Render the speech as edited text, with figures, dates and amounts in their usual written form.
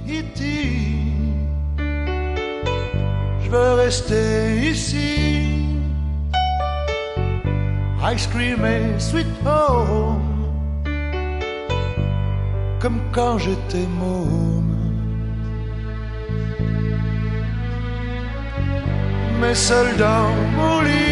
E.T. Je veux rester ici, ice cream et sweet home, comme quand j'étais môme. Mais seul dans mon lit,